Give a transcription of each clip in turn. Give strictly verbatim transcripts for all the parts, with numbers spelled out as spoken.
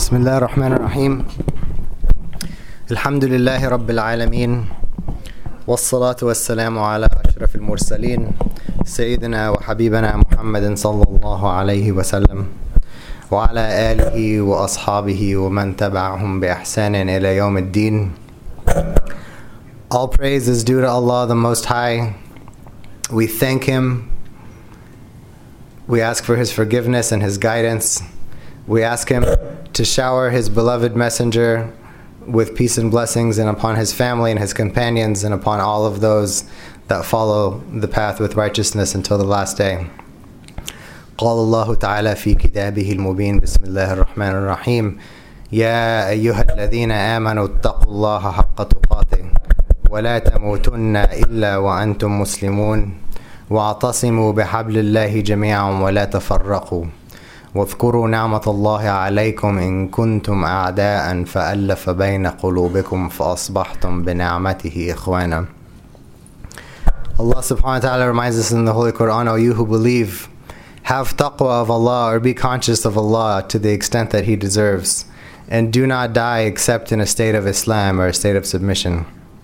بسم الله الرحمن الرحيم الحمد لله رب العالمين والصلاة والسلام على أشرف المرسلين سيدنا وحبيبنا محمد صلى الله عليه وسلم وعلى آله وأصحابه ومن تبعهم بإحسان إلى يوم الدين. All praise is due to Allah the Most High. We thank Him. We ask for His forgiveness and His guidance. We ask Him to shower His beloved messenger with peace and blessings, and upon his family and his companions, and upon all of those that follow the path with righteousness until the last day. قال الله تعالى في كتابه المبين بسم الله الرحمن الرحيم يا أيها الذين آمنوا اتقوا الله حق تقاته ولا تموتن إلا وأنتم مسلمون واعتصموا بحبل الله جميعا ولا تفرقوا واذكروا نعمة الله عليكم إن كنتم أعداء فألف بين قلوبكم فأصبحتم بنعمته إخوانا. Allah subhanahu wa ta'ala reminds us in the Holy Quran, O you who believe, have taqwa of Allah, or be conscious of Allah to the extent that He deserves, and do not die except in a state of Islam or a state of submission.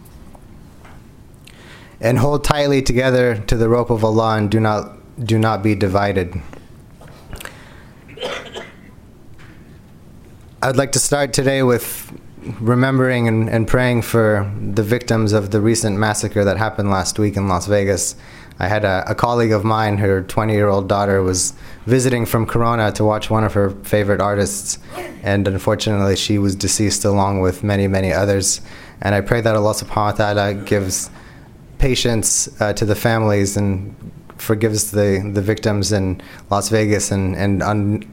And hold tightly together to the rope of Allah, and do not do not be divided. I'd like to start today with remembering and, and praying for the victims of the recent massacre that happened last week in Las Vegas. I had a, a colleague of mine, her twenty-year-old daughter was visiting from Corona to watch one of her favorite artists, and unfortunately she was deceased along with many, many others. And I pray that Allah subhanahu wa ta'ala gives patience uh, to the families and forgives the, the victims in Las Vegas and, and un,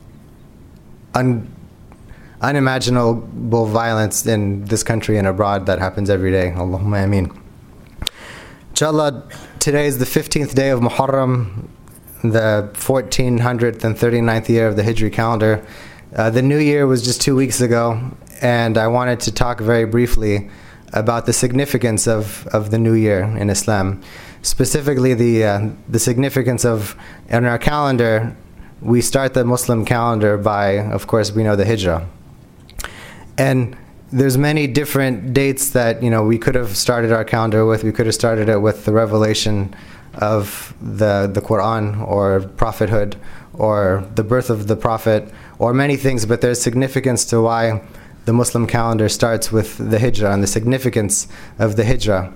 un, unimaginable violence in this country and abroad that happens every day. Allahumma ameen. Inshallah, today is the fifteenth day of Muharram, the fourteen thirty-ninth year of the Hijri calendar. Uh, the new year was just two weeks ago, and I wanted to talk very briefly about the significance of, of the new year in Islam. Specifically, the uh, the significance of, in our calendar, we start the Muslim calendar by, of course, we know the Hijrah. And there's many different dates that, you know, we could have started our calendar with. We could have started it with the revelation of the the Quran, or prophethood, or the birth of the Prophet, or many things, but there's significance to why the Muslim calendar starts with the Hijrah and the significance of the Hijrah.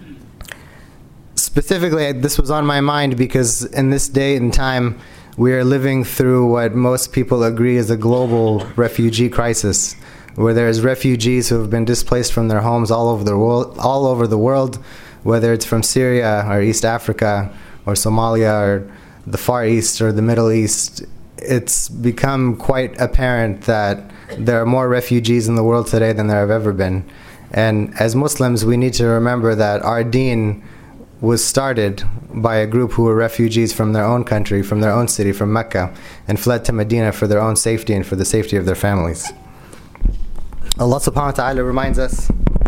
Specifically, this was on my mind because in this day and time, we are living through what most people agree is a global refugee crisis, where there's refugees who have been displaced from their homes all over the world, all over the world, whether it's from Syria or East Africa or Somalia or the Far East or the Middle East. It's become quite apparent that there are more refugees in the world today than there have ever been. And as Muslims, we need to remember that our deen was started by a group who were refugees from their own country, from their own city, from Mecca, and fled to Medina for their own safety and for the safety of their families. Allah subhanahu wa ta'ala reminds us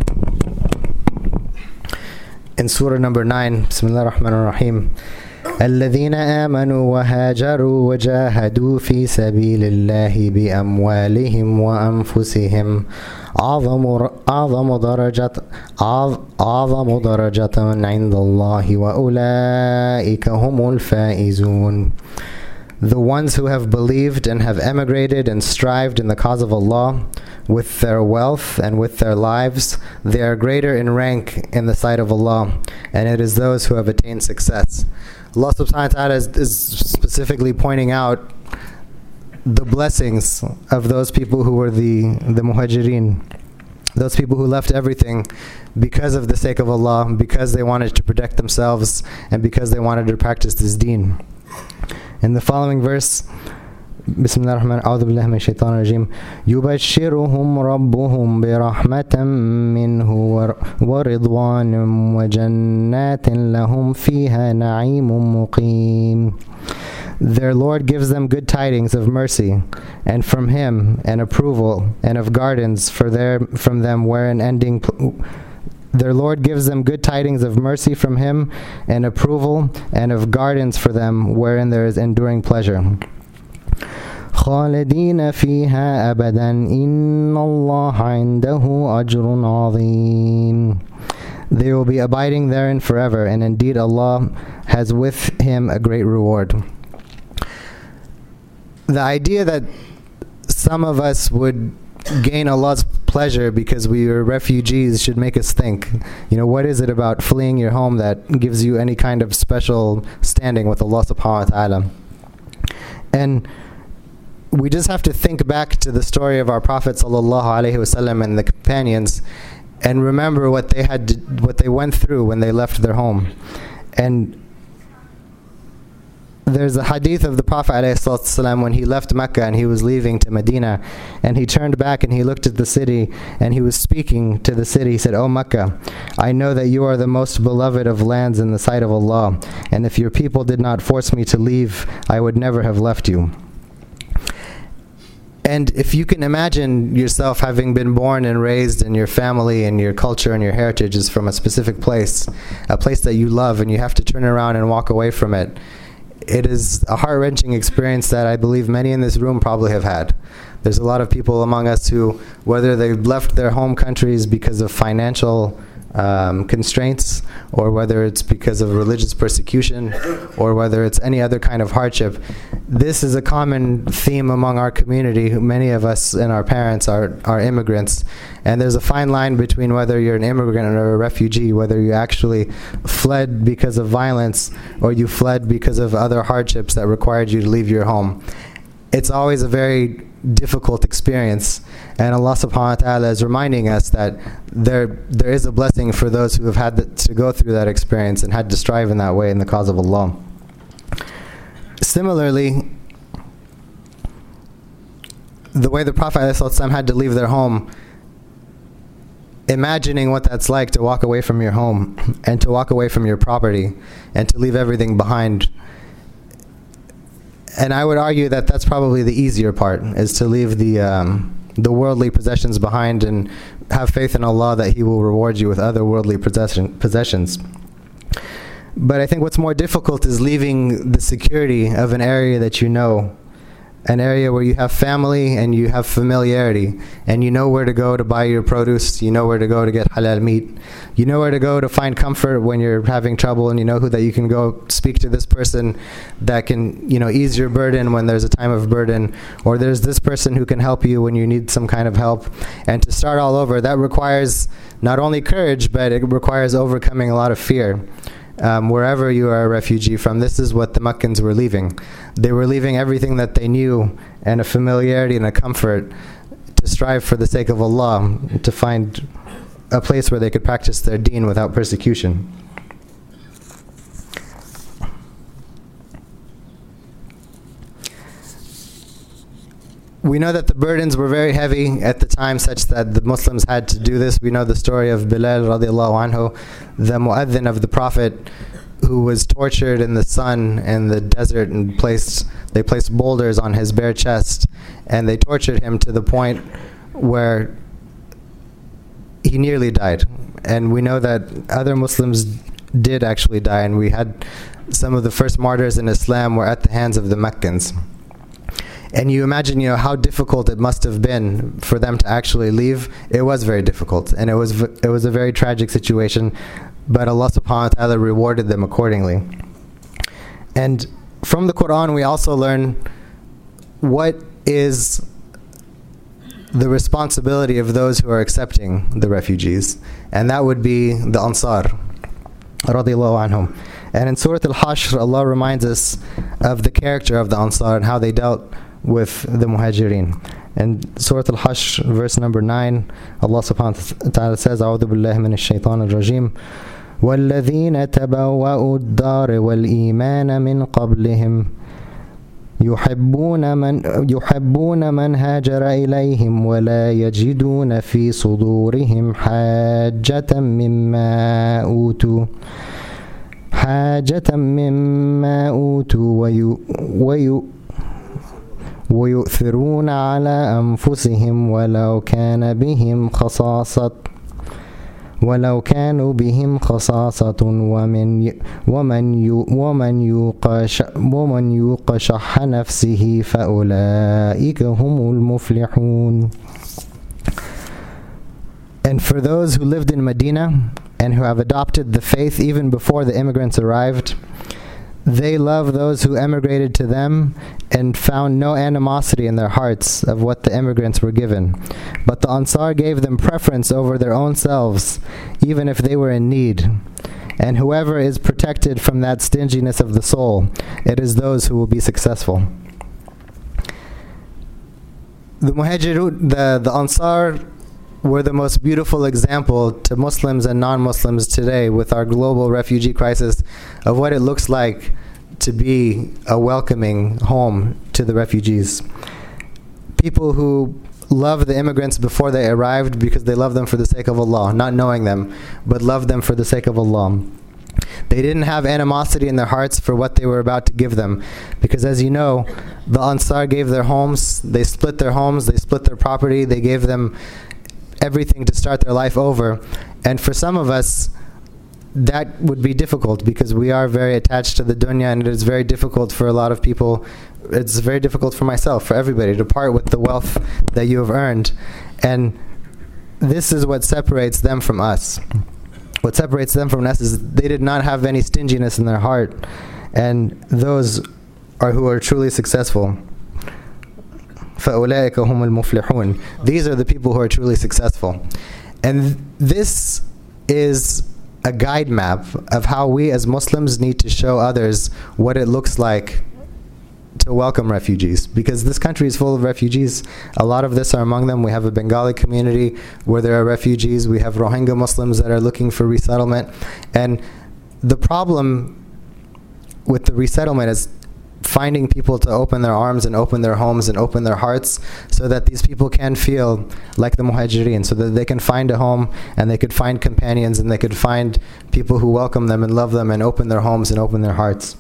in surah number nine, Bismillah ar-Rahman ar-Rahim, الذين آمنوا وهاجروا وجاهدوا في سبيل الله بأموالهم وأنفسهم أعظم أعظم درجة أعظم درجة عند الله وأولئك هم الفائزون. The ones who have believed and have emigrated and strived in the cause of Allah with their wealth and with their lives, they are greater in rank in the sight of Allah, and it is those who have attained success. Allah subhanahu wa ta'ala is, is specifically pointing out the blessings of those people who were the, the muhajirin, those people who left everything because of the sake of Allah, because they wanted to protect themselves and because they wanted to practice this deen. In the following verse, بسم الله الرحمن أعوذ بالله من الشيطان الرجيم يبشرهم ربهم برحمة منه ورضوان وجنات لهم فيها نعيم مقيم. Their Lord gives them good tidings of mercy, and from Him, and approval, and of gardens for their from them wherein ending. Pl- Their Lord gives them good tidings of mercy from Him, and approval, and of gardens for them wherein there is enduring pleasure. خالدين فيها أبدا إن الله عنده أجر عظيم. They will be abiding therein forever, and indeed Allah has with him a great reward. The idea that some of us would gain Allah's pleasure because we are refugees should make us think, you know, what is it about fleeing your home that gives you any kind of special standing with Allah subhanahu wa ta'ala? And we just have to think back to the story of our Prophet sallallahu alaihi wasallam and the companions, and remember what they had to, what they went through when they left their home. And there's a hadith of the Prophet ﷺ when he left Mecca and he was leaving to Medina, and he turned back and he looked at the city and he was speaking to the city. He said, "O Mecca, I know that you are the most beloved of lands in the sight of Allah, and if your people did not force me to leave, I would never have left you." And if you can imagine yourself having been born and raised, and your family and your culture and your heritage is from a specific place, a place that you love, and you have to turn around and walk away from it, it is a heart-wrenching experience that I believe many in this room probably have had. There's a lot of people among us who, whether they've left their home countries because of financial um, constraints, or whether it's because of religious persecution, or whether it's any other kind of hardship, this is a common theme among our community. Many of us and our parents are, are immigrants, and there's a fine line between whether you're an immigrant or a refugee, whether you actually fled because of violence or you fled because of other hardships that required you to leave your home. It's always a very difficult experience, and Allah subhanahu wa ta'ala is reminding us that there there is a blessing for those who have had the, to go through that experience and had to strive in that way in the cause of Allah. Similarly, the way the Prophet ﷺ had to leave their home, imagining what that's like to walk away from your home and to walk away from your property and to leave everything behind. And I would argue that that's probably the easier part, is to leave the um, the worldly possessions behind and have faith in Allah that He will reward you with other worldly possession, possessions. But I think what's more difficult is leaving the security of an area that you know, an area where you have family and you have familiarity, and you know where to go to buy your produce, you know where to go to get halal meat, you know where to go to find comfort when you're having trouble, and you know who that you can go speak to this person that can, you know, ease your burden when there's a time of burden, or there's this person who can help you when you need some kind of help. And to start all over, that requires not only courage, but it requires overcoming a lot of fear. Um, wherever you are a refugee from, this is what the Meccans were leaving. They were leaving everything that they knew, and a familiarity and a comfort, to strive for the sake of Allah, to find a place where they could practice their deen without persecution. We know that the burdens were very heavy at the time, such that the Muslims had to do this. We know the story of Bilal radiallahu anhu, the mu'adhin of the Prophet, who was tortured in the sun in the desert, and placed they placed boulders on his bare chest, and they tortured him to the point where he nearly died. And we know that other Muslims did actually die, and we had some of the first martyrs in Islam were at the hands of the Meccans. And you imagine, you know, how difficult it must have been for them to actually leave. It was very difficult, and it was it was a very tragic situation, but Allah subhanahu wa ta'ala rewarded them accordingly. And from the Quran, we also learn what is the responsibility of those who are accepting the refugees, and that would be the Ansar radiallahu anhum. And in Surah Al-Hashr, Allah reminds us of the character of the Ansar and how they dealt with the Muhajirin. And Surah Al-Hashr, verse number nine, Allah subhanahu wa ta'ala says, أعوذ بالله من الشيطان الرجيم والذين تبوأوا الدار والإيمان من قبلهم يحبون من يحبون من هاجر إليهم ولا يجدون في صدورهم حاجة مما أوتوا حاجة مما أوتوا ويو ويو ويؤثرون على أنفسهم ولو كان بهم خصاصة ولو كانوا بهم خصاصة ومن ومن ومن يوق ومن يوق شح نفسه فأولئك هم المفلحون. And for those who lived in Medina and who have adopted the faith even before the immigrants arrived, they love those who emigrated to them and found no animosity in their hearts of what the immigrants were given. But the Ansar gave them preference over their own selves, even if they were in need. And whoever is protected from that stinginess of the soul, it is those who will be successful. The Muhajirun, the, the Ansar, were the most beautiful example to Muslims and non-Muslims today with our global refugee crisis of what it looks like to be a welcoming home to the refugees. People who love the immigrants before they arrived because they love them for the sake of Allah, not knowing them, but love them for the sake of Allah. They didn't have animosity in their hearts for what they were about to give them, because as you know, the Ansar gave their homes, they split their homes, they split their property, they gave them everything to start their life over. And for some of us, that would be difficult because we are very attached to the dunya, and it is very difficult for a lot of people. It's very difficult for myself, for everybody, to part with the wealth that you have earned. And this is what separates them from us. What separates them from us is they did not have any stinginess in their heart, and those are who are truly successful. فَأُولَٰئِكَ هُمُ الْمُفْلِحُونَ. These are the people who are truly successful. And this is a guide map of how we as Muslims need to show others what it looks like to welcome refugees, because this country is full of refugees. A lot of this are among them. We have a Bengali community where there are refugees. We have Rohingya Muslims that are looking for resettlement. And the problem with the resettlement is finding people to open their arms and open their homes and open their hearts so that these people can feel like the Muhajirin, so that they can find a home and they could find companions and they could find people who welcome them and love them and open their homes and open their hearts.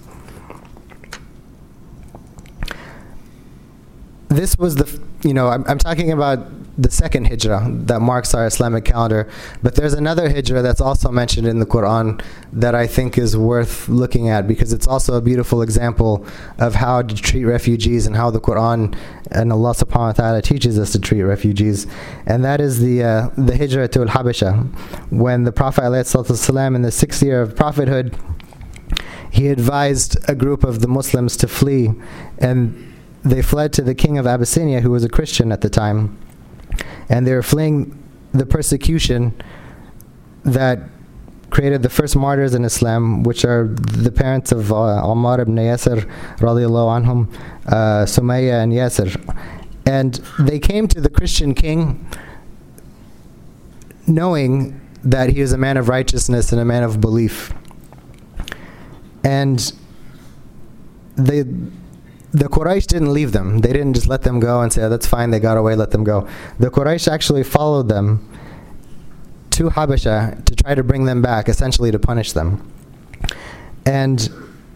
This was the, you know, I'm, I'm talking about the second hijrah that marks our Islamic calendar, but there's another hijrah that's also mentioned in the Quran that I think is worth looking at, because it's also a beautiful example of how to treat refugees and how the Quran and Allah subhanahu wa ta'ala teaches us to treat refugees. And that is the uh, the hijrah to Al-Habasha. When the Prophet ﷺ, in the sixth year of prophethood, he advised a group of the Muslims to flee, and they fled to the king of Abyssinia, who was a Christian at the time. And they were fleeing the persecution that created the first martyrs in Islam, which are the parents of uh, Ammar ibn Yasir radiallahu anhum, uh, Sumayya and Yasir. And they came to the Christian king knowing that he was a man of righteousness and a man of belief. And they... The Quraysh didn't leave them. They didn't just let them go and say, oh, that's fine, they got away, let them go. The Quraysh actually followed them to Habasha to try to bring them back, essentially to punish them. And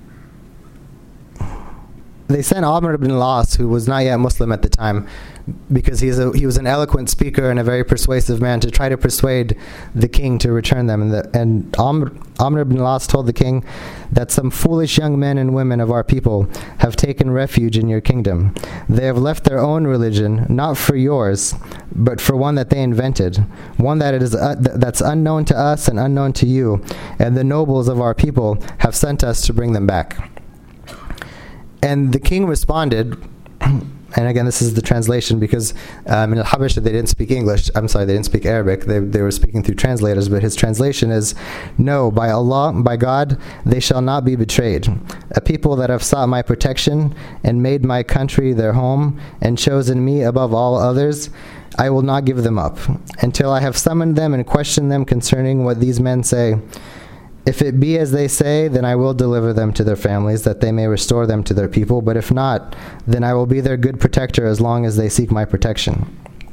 they sent Amr ibn al-As, who was not yet Muslim at the time, because he's a, he was an eloquent speaker and a very persuasive man, to try to persuade the king to return them. And, the, and Amr, Amr ibn al-As told the king that some foolish young men and women of our people have taken refuge in your kingdom. They have left their own religion, not for yours, but for one that they invented, one that is uh, th- that's unknown to us and unknown to you, and the nobles of our people have sent us to bring them back. And the king responded, and again, this is the translation, because um, in Al-Habasha they didn't speak English. I'm sorry, they didn't speak Arabic. They, they were speaking through translators, but his translation is, no, by Allah, by God, they shall not be betrayed. A people that have sought my protection and made my country their home and chosen me above all others, I will not give them up until I have summoned them and questioned them concerning what these men say. If it be as they say, then I will deliver them to their families, that they may restore them to their people. But if not, then I will be their good protector as long as they seek my protection.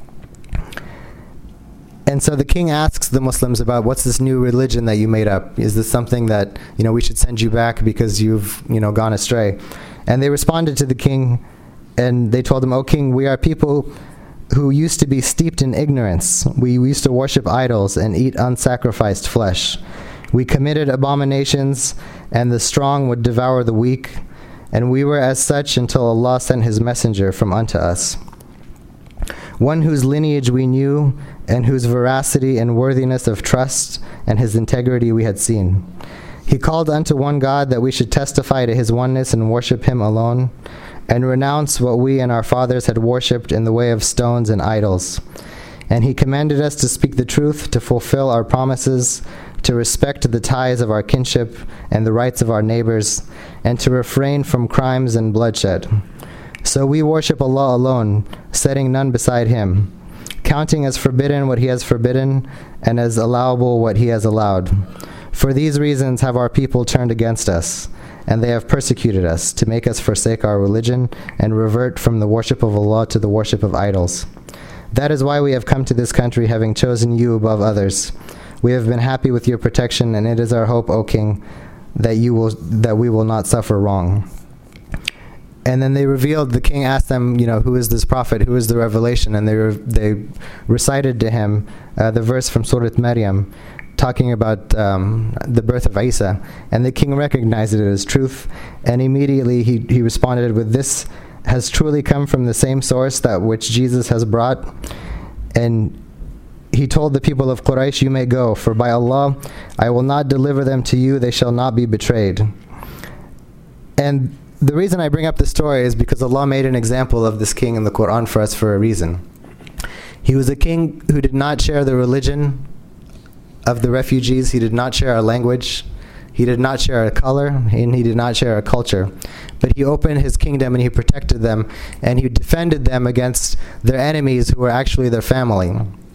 And so the king asks the Muslims about, what's this new religion that you made up? Is this something that, you know, we should send you back because you've, you know, gone astray? And they responded to the king, and they told him, O king, we are people who used to be steeped in ignorance. We used to worship idols and eat unsacrificed flesh. We committed abominations, and the strong would devour the weak, and we were as such until Allah sent His messenger from unto us, one whose lineage we knew, and whose veracity and worthiness of trust and His integrity we had seen. He called unto one God that we should testify to His oneness and worship Him alone, and renounce what we and our fathers had worshipped in the way of stones and idols. And He commanded us to speak the truth, to fulfill our promises, to respect the ties of our kinship and the rights of our neighbors, and to refrain from crimes and bloodshed. So we worship Allah alone, setting none beside Him, counting as forbidden what He has forbidden, and as allowable what He has allowed. For these reasons have our people turned against us, and they have persecuted us, to make us forsake our religion and revert from the worship of Allah to the worship of idols. That is why we have come to this country, having chosen you above others. We have been happy with your protection, and it is our hope, O King, that you will that we will not suffer wrong. And then they revealed, the king asked them, you know, who is this prophet, who is the revelation? And they re- they recited to him uh, the verse from Surah Maryam, talking about um, the birth of Isa. And the king recognized it as truth, and immediately he, he responded with, this has truly come from the same source that which Jesus has brought. And he told the people of Quraysh, you may go, for by Allah, I will not deliver them to you, they shall not be betrayed. And the reason I bring up this story is because Allah made an example of this king in the Quran for us for a reason. He was a king who did not share the religion of the refugees. He did not share a language. He did not share a color, and he did not share a culture. But he opened his kingdom and he protected them, and he defended them against their enemies who were actually their family.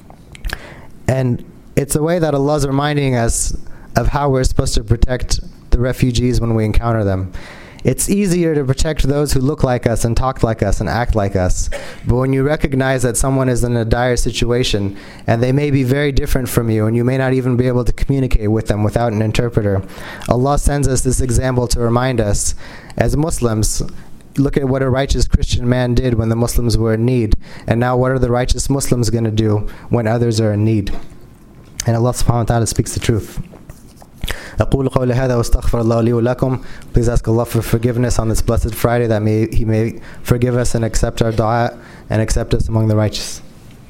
And it's a way that Allah is reminding us of how we're supposed to protect the refugees when we encounter them. It's easier to protect those who look like us and talk like us and act like us. But when you recognize that someone is in a dire situation and they may be very different from you and you may not even be able to communicate with them without an interpreter, Allah sends us this example to remind us as Muslims, look at what a righteous Christian man did when the Muslims were in need. And now what are the righteous Muslims going to do when others are in need? And Allah subhanahu wa ta'ala speaks the truth. أقول قولي هذا واستغفر الله لي ولكم. Please ask Allah for forgiveness on this blessed Friday, that may He may forgive us and accept our dua and accept us among the righteous.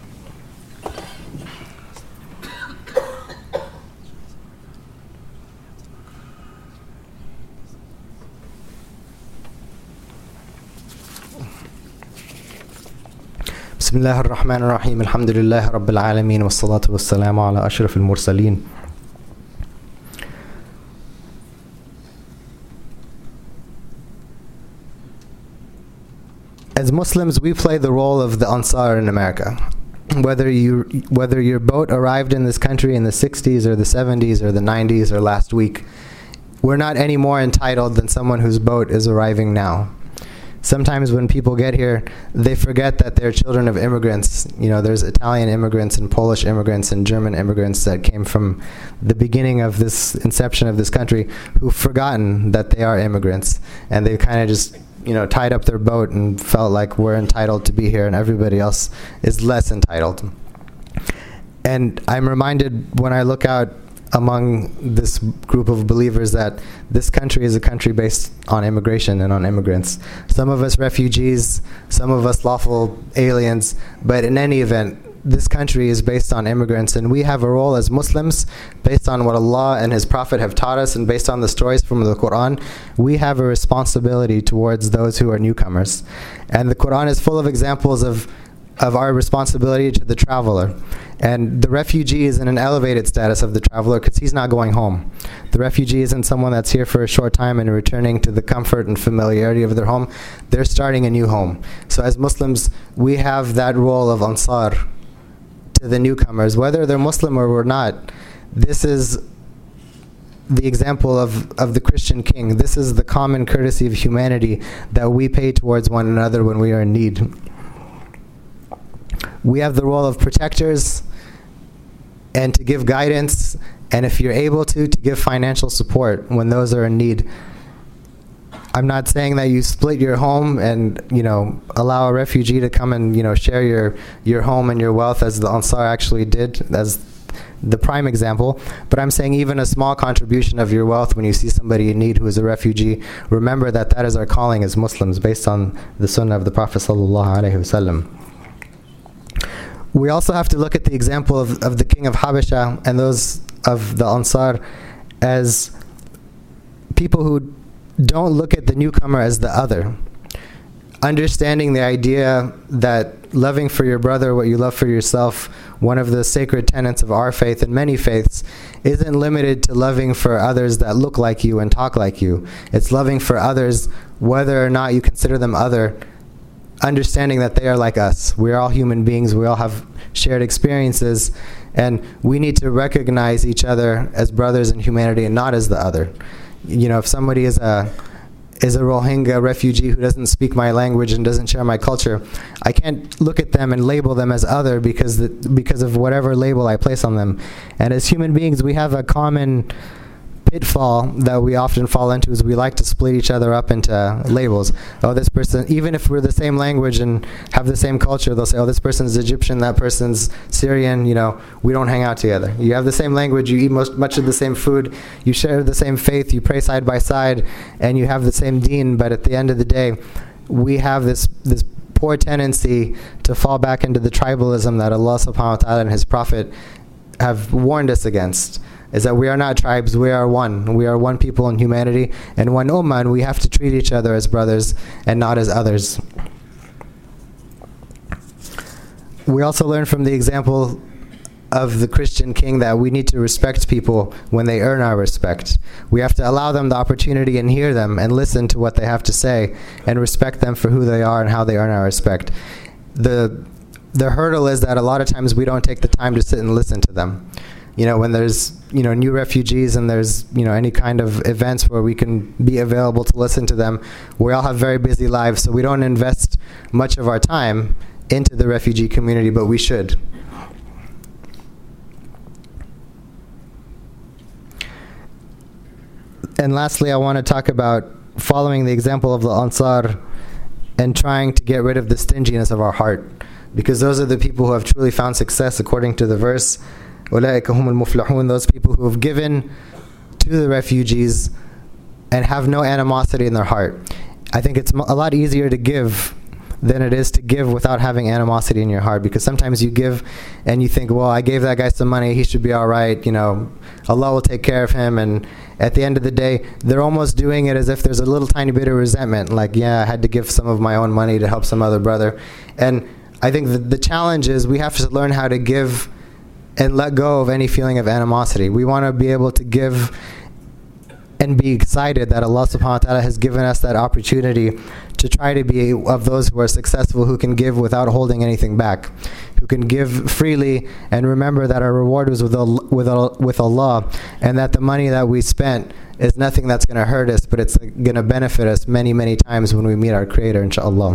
بسم الله الرحمن الرحيم الحمد لله رب العالمين والصلاة والسلام على أشرف المرسلين. As Muslims, we play the role of the Ansar in America. Whether you whether your boat arrived in this country in the sixties or the seventies or the nineties or last week, we're not any more entitled than someone whose boat is arriving now. Sometimes when people get here, they forget that they're children of immigrants. You know, there's Italian immigrants and Polish immigrants and German immigrants that came from the beginning of this inception of this country who've forgotten that they are immigrants. And they kind of just, you know, tied up their boat and felt like we're entitled to be here and everybody else is less entitled. And I'm reminded when I look out among this group of believers that this country is a country based on immigration and on immigrants. Some of us refugees, some of us lawful aliens, but in any event, this country is based on immigrants, and we have a role as Muslims based on what Allah and His Prophet have taught us and based on the stories from the Quran. We have a responsibility towards those who are newcomers. And the Quran is full of examples of of our responsibility to the traveler. And the refugee is in an elevated status of the traveler because he's not going home. The refugee isn't someone that's here for a short time and returning to the comfort and familiarity of their home. They're starting a new home. So as Muslims, we have that role of Ansar to the newcomers, whether they're Muslim or we're not. This is the example of, of the Christian king. This is the common courtesy of humanity that we pay towards one another when we are in need. We have the role of protectors and to give guidance, and if you're able to, to give financial support when those are in need. I'm not saying that you split your home and, you know, allow a refugee to come and, you know, share your, your home and your wealth as the Ansar actually did, as the prime example. But I'm saying even a small contribution of your wealth when you see somebody in need who is a refugee, remember that that is our calling as Muslims based on the sunnah of the Prophet sallallahu alaihi wasallam. We also have to look at the example of, of the king of Habasha and those of the Ansar as people who don't look at the newcomer as the other. Understanding the idea that loving for your brother what you love for yourself, one of the sacred tenets of our faith and many faiths, isn't limited to loving for others that look like you and talk like you. It's loving for others whether or not you consider them other, understanding that they are like us. We're all human beings, we all have shared experiences, and we need to recognize each other as brothers in humanity and not as the other. You know, if somebody is a is a Rohingya refugee who doesn't speak my language and doesn't share my culture, I can't look at them and label them as other because the, because of whatever label I place on them. And as human beings, we have a common pitfall that we often fall into, is we like to split each other up into labels. Oh, this person, even if we're the same language and have the same culture, they'll say, oh, this person's Egyptian, that person's Syrian, you know, we don't hang out together. You have the same language, you eat most, much of the same food, you share the same faith, you pray side by side, and you have the same deen, but at the end of the day, we have this this poor tendency to fall back into the tribalism that Allah subhanahu wa ta'ala and His Prophet have warned us against. Is that we are not tribes, we are one. We are one people in humanity and one ummah, and we have to treat each other as brothers and not as others. We also learn from the example of the Christian king that we need to respect people when they earn our respect. We have to allow them the opportunity and hear them and listen to what they have to say and respect them for who they are and how they earn our respect. The, the hurdle is that a lot of times we don't take the time to sit and listen to them. You know, when there's, you know, new refugees and there's, you know, any kind of events where we can be available to listen to them, we all have very busy lives, so we don't invest much of our time into the refugee community, but we should. And lastly, I want to talk about following the example of the Ansar and trying to get rid of the stinginess of our heart, because those are the people who have truly found success according to the verse. أُولَٰئِكَ هُمُ الْمُفْلِحُونَ, those people who have given to the refugees and have no animosity in their heart. I think it's a lot easier to give than it is to give without having animosity in your heart, because sometimes you give and you think, well, I gave that guy some money, he should be all right, you know, Allah will take care of him, and at the end of the day, they're almost doing it as if there's a little tiny bit of resentment, like, yeah, I had to give some of my own money to help some other brother. And I think the, the challenge is we have to learn how to give and let go of any feeling of animosity. We want to be able to give and be excited that Allah subhanahu wa ta'ala has given us that opportunity to try to be of those who are successful, who can give without holding anything back, who can give freely and remember that our reward was with Allah, with, with Allah, and that the money that we spent is nothing that's going to hurt us, but it's going to benefit us many, many times when we meet our Creator, inshaAllah.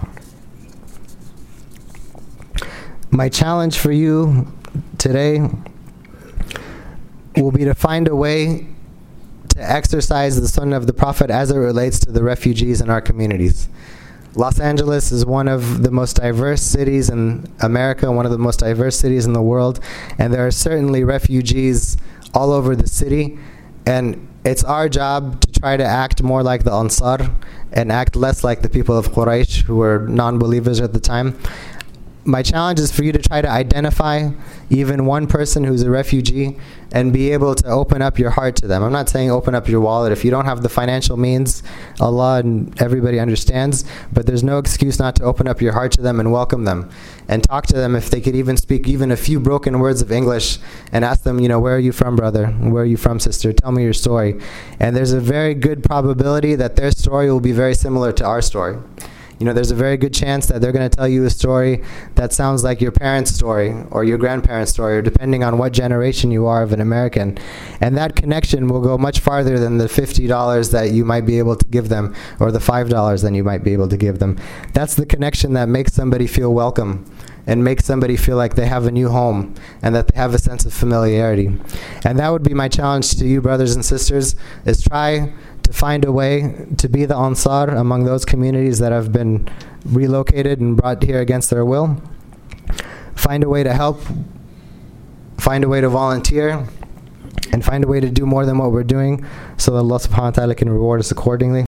My challenge for you today will be to find a way to exercise the sunnah of the Prophet as it relates to the refugees in our communities. Los Angeles is one of the most diverse cities in America, one of the most diverse cities in the world, and there are certainly refugees all over the city, and it's our job to try to act more like the Ansar and act less like the people of Quraysh, who were non-believers at the time. My challenge is for you to try to identify even one person who's a refugee and be able to open up your heart to them. I'm not saying open up your wallet. If you don't have the financial means, Allah and everybody understands, but there's no excuse not to open up your heart to them and welcome them and talk to them if they could even speak even a few broken words of English, and ask them, you know, where are you from, brother? Where are you from, sister? Tell me your story. And there's a very good probability that their story will be very similar to our story. You know, there's a very good chance that they're going to tell you a story that sounds like your parents' story or your grandparents' story, or depending on what generation you are of an American. And that connection will go much farther than the fifty dollars that you might be able to give them, or the five dollars that you might be able to give them. That's the connection that makes somebody feel welcome and makes somebody feel like they have a new home and that they have a sense of familiarity. And that would be my challenge to you, brothers and sisters, is try to find a way to be the Ansar among those communities that have been relocated and brought here against their will. Find a way to help, find a way to volunteer, and find a way to do more than what we're doing so that Allah subhanahu wa ta'ala can reward us accordingly.